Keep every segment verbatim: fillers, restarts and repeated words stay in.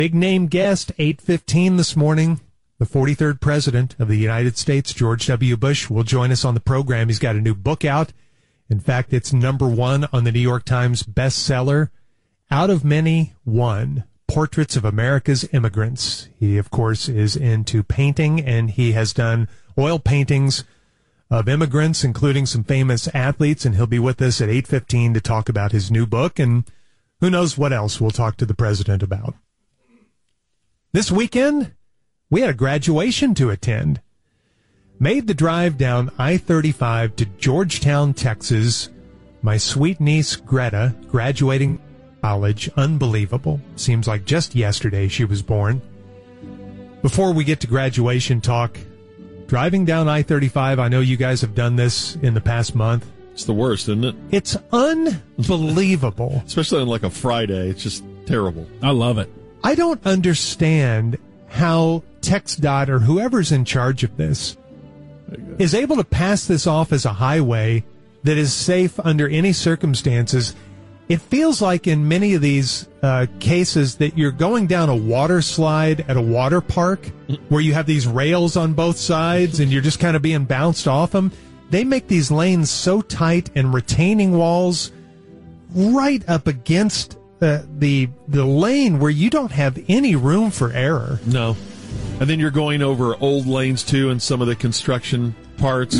Big name guest, eight fifteen this morning. The forty-third president of the United States, George W. Bush, will join us on the program. He's got a new book out. In fact, it's number one on the New York Times bestseller. Out of Many, One. Portraits of America's Immigrants. He, of course, is into painting, and he has done oil paintings of immigrants, including some famous athletes, and he'll be with us at eight fifteen to talk about his new book, and who knows what else we'll talk to the president about. This weekend, we had a graduation to attend. Made the drive down I thirty-five to Georgetown, Texas. My sweet niece, Greta, graduating college. Unbelievable. Seems like just yesterday she was born. Before we get to graduation talk, driving down I thirty-five, I know you guys have done this in the past month. It's the worst, isn't it? It's unbelievable. Especially on like a Friday. It's just terrible. I love it. I don't understand how TxDOT or whoever's in charge of this is able to pass this off as a highway that is safe under any circumstances. It feels like in many of these uh, cases that you're going down a water slide at a water park where you have these rails on both sides and you're just kind of being bounced off them. They make these lanes so tight and retaining walls right up against uh, the the lane where you don't have any room for error. No. And then you're going over old lanes, too, and some of the construction parts.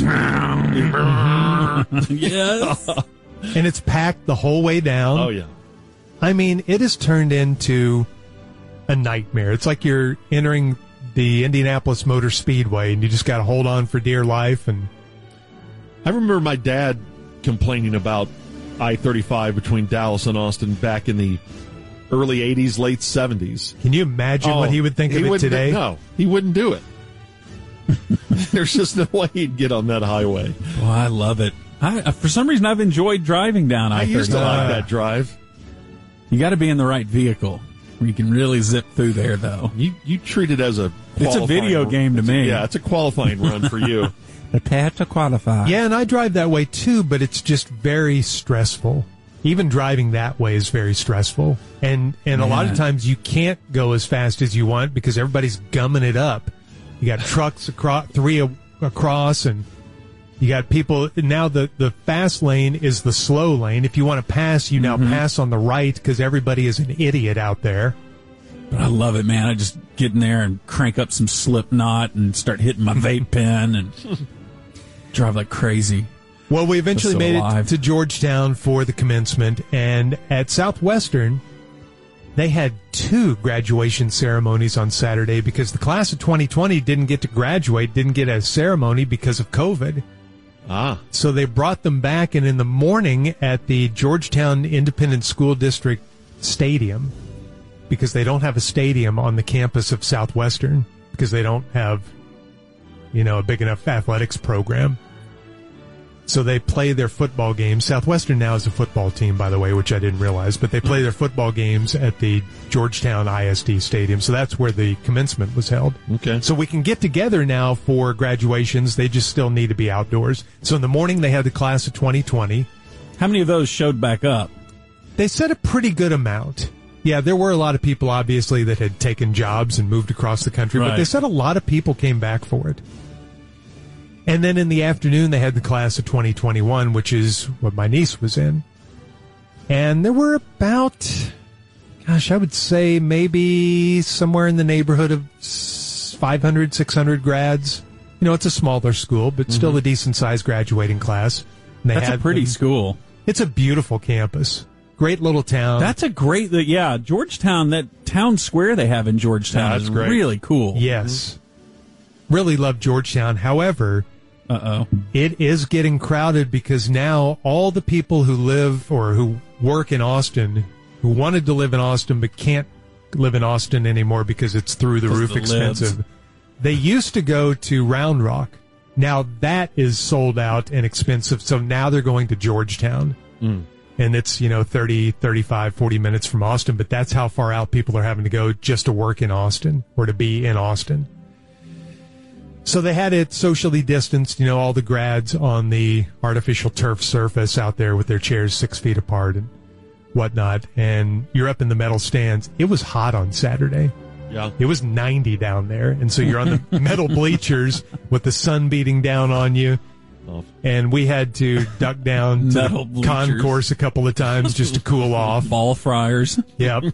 Yes. And it's packed the whole way down. Oh, yeah. I mean, it has turned into a nightmare. It's like you're entering the Indianapolis Motor Speedway, and you just got to hold on for dear life. And I remember my dad complaining about I thirty-five between Dallas and Austin back in the early eighties, late seventies. Can you imagine oh, what he would think he of it today? No, he wouldn't do it. There's just no way he'd get on that highway. Well, I love it. I, for some reason, I've enjoyed driving down I thirty-five. I used to like that drive. You got to be in the right vehicle where you can really zip through there, though. You you treat it as a It's a video game to me. A, yeah, it's a qualifying run for you. Prepare to qualify. Yeah, and I drive that way too, but it's just very stressful. Even driving that way is very stressful. And and a lot of times you can't go as fast as you want because everybody's gumming it up. You got trucks across, three a, across, and you got people. Now the, the fast lane is the slow lane. If you want to pass, you now mm-hmm. pass on the right because everybody is an idiot out there. But I love it, man. I just get in there and crank up some Slipknot and start hitting my vape pen and drive like crazy. Well, we eventually so made alive. it to Georgetown for the commencement, and at Southwestern, they had two graduation ceremonies on Saturday because the class of twenty twenty didn't get to graduate, didn't get a ceremony because of COVID. Ah. So they brought them back, and in the morning at the Georgetown Independent School District Stadium, because they don't have a stadium on the campus of Southwestern, because they don't have, you know, a big enough athletics program. So they play their football games. Southwestern now is a football team, by the way, which I didn't realize, but they play their football games at the Georgetown I S D Stadium. So that's where the commencement was held. Okay. So we can get together now for graduations. They just still need to be outdoors. So in the morning, they had the class of twenty twenty. How many of those showed back up? They said a pretty good amount. Yeah, there were a lot of people, obviously, that had taken jobs and moved across the country, right. but they said a lot of people came back for it. And then in the afternoon, they had the class of twenty twenty-one, which is what my niece was in. And there were about, gosh, I would say maybe somewhere in the neighborhood of five hundred, six hundred grads. You know, it's a smaller school, but still mm-hmm. a decent-sized graduating class. And they That's had a pretty them. school. It's a beautiful campus. Great little town. That's a great, yeah, Georgetown, that town square they have in Georgetown yeah, is great. really cool. Yes. Mm-hmm. Really love Georgetown. However, Uh-oh. it is getting crowded because now all the people who live or who work in Austin, who wanted to live in Austin but can't live in Austin anymore because it's through the roof the expensive, libs. They used to go to Round Rock. Now that is sold out and expensive, so now they're going to Georgetown. Mm. And it's, you know, thirty, thirty-five, forty minutes from Austin, but that's how far out people are having to go just to work in Austin or to be in Austin. So they had it socially distanced, you know, all the grads on the artificial turf surface out there with their chairs six feet apart. And whatnot, and you're up in the metal stands. It was hot on Saturday. Yeah. It was ninety down there, and so you're on the metal bleachers with the sun beating down on you. Oh. And we had to duck down to Metal the bleachers. concourse a couple of times just to cool off. Ball fryers. Yep.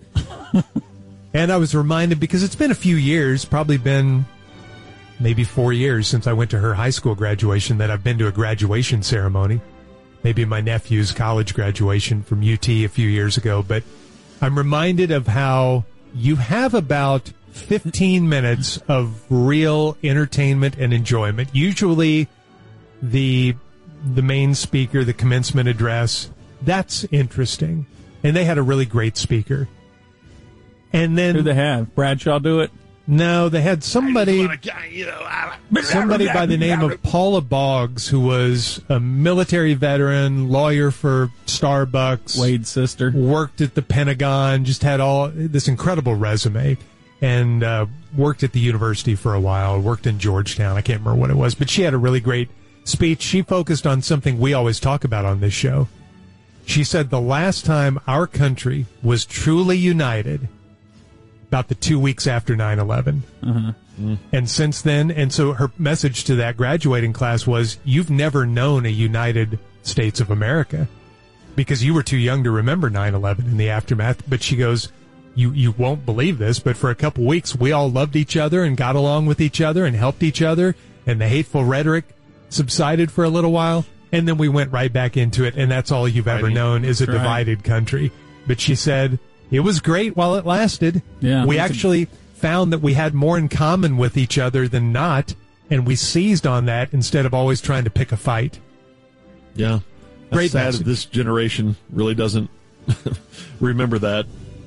And I was reminded, because it's been a few years, probably been maybe four years since I went to her high school graduation, that I've been to a graduation ceremony. Maybe my nephew's college graduation from U T a few years ago. But I'm reminded of how you have about fifteen minutes of real entertainment and enjoyment. Usually the the main speaker, the commencement address, that's interesting. And they had a really great speaker. And then Who they have? Bradshaw do it? no, they had somebody somebody by the name of Paula Boggs, who was a military veteran, lawyer for Starbucks, Wade's sister. worked at the Pentagon, just had all this incredible resume, and uh, worked at the university for a while, worked in Georgetown. I can't remember what it was, but she had a really great speech. She focused on something we always talk about on this show. She said the last time our country was truly united, about the two weeks after nine eleven. Uh-huh. Mm. And since then, and so her message to that graduating class was, you've never known a United States of America because you were too young to remember nine eleven in the aftermath. But she goes, you, you won't believe this, but for a couple weeks, we all loved each other and got along with each other and helped each other, and the hateful rhetoric subsided for a little while, and then we went right back into it, and that's all you've ever Right. known is a That's right. divided country. But she said, it was great while it lasted. Yeah. We That's a- actually found that we had more in common with each other than not, and we seized on that instead of always trying to pick a fight. Yeah. That's Great sad message. that this generation really doesn't remember that.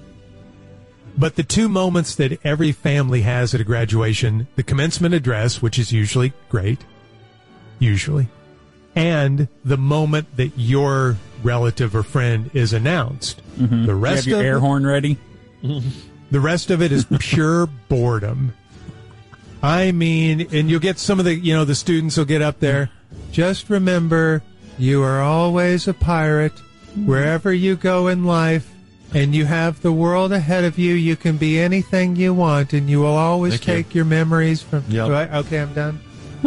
But the two moments that every family has at a graduation, the commencement address, which is usually great, usually, and the moment that your relative or friend is announced. Mm-hmm. The You rest have your of air it, horn ready? the rest of it is pure boredom. I mean, and you'll get some of the, you know, the students will get up there. Just remember, you are always a pirate wherever you go in life, and you have the world ahead of you. You can be anything you want, and you will always Thank you. take your memories from. Yep. Do I- okay, I'm done.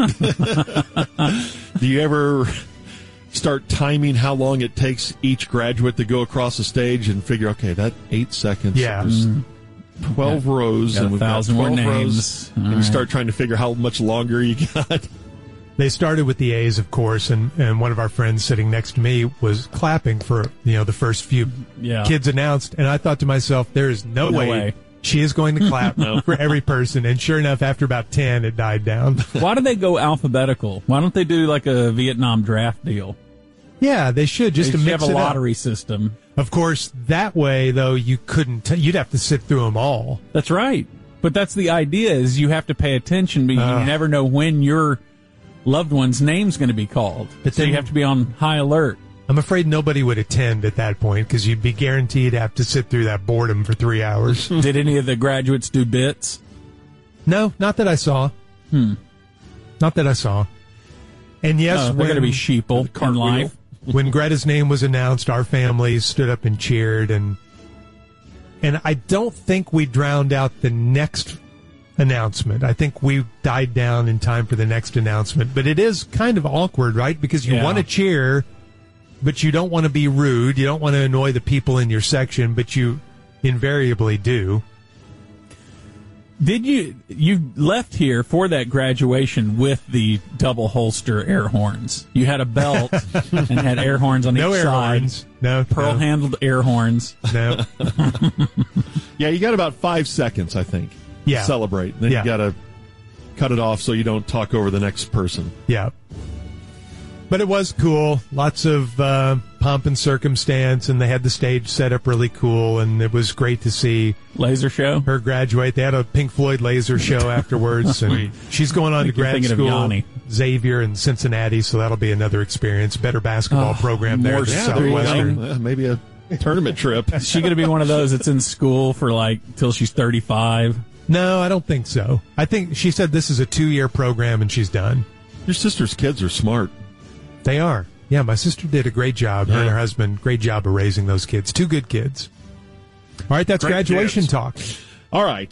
Do you ever start timing how long it takes each graduate to go across the stage and figure, okay, that eight seconds, Yeah. there's twelve rows, Got a and we've got thousand more twelve rows, names. and All you right. start trying to figure how much longer you got. They started with the A's, of course, and, and one of our friends sitting next to me was clapping for, you know, the first few Yeah. kids announced, and I thought to myself, there is no, No way, way. she is going to clap for every person. And sure enough, after about ten, it died down. Why do they go alphabetical? Why don't they do like a Vietnam draft deal? Yeah, they should, just They to should mix have a it up. lottery system. Of course, that way, though, you couldn't, t- you'd have to sit through them all. That's right. But that's the idea, is you have to pay attention, but Uh. you never know when your loved one's name's going to be called. But so then- you have to be on high alert. I'm afraid nobody would attend at that point because you'd be guaranteed to have to sit through that boredom for three hours. Did any of the graduates do bits? No, not that I saw. Hmm. Not that I saw. And yes, No, they're when, going to be sheeple in cartwheel. life. when Greta's name was announced, our family stood up and cheered, and and I don't think we drowned out the next announcement. I think we died down in time for the next announcement. But it is kind of awkward, right? Because you Yeah. want to cheer, but you don't want to be rude. You don't want to annoy the people in your section, but you invariably do. Did you you left here for that graduation with the double holster air horns? You had a belt and had air horns on No each air side. horns. No, Pearl no, handled air horns. no. Yeah, you got about five seconds, I think, Yeah. to celebrate. Then Yeah. you got to cut it off so you don't talk over the next person. Yeah. But it was cool. Lots of uh, pomp and circumstance, and they had the stage set up really cool, and it was great to see Laser show. her graduate. They had a Pink Floyd laser show afterwards, and she's going on to think you're grad thinking of school, Yanni. Xavier in Cincinnati, so that'll be another experience. Better basketball Oh, program there more than Yeah, there you go. Southwestern. Uh, maybe a tournament trip. Is she going to be one of those that's in school for like till she's thirty-five? No, I don't think so. I think she said this is a two-year program, and she's done. Your sister's kids are smart. They are. Yeah, my sister did a great job. Her and Yeah. her husband, great job of raising those kids. Two good kids. All right, that's Great graduation kids. talk. All right.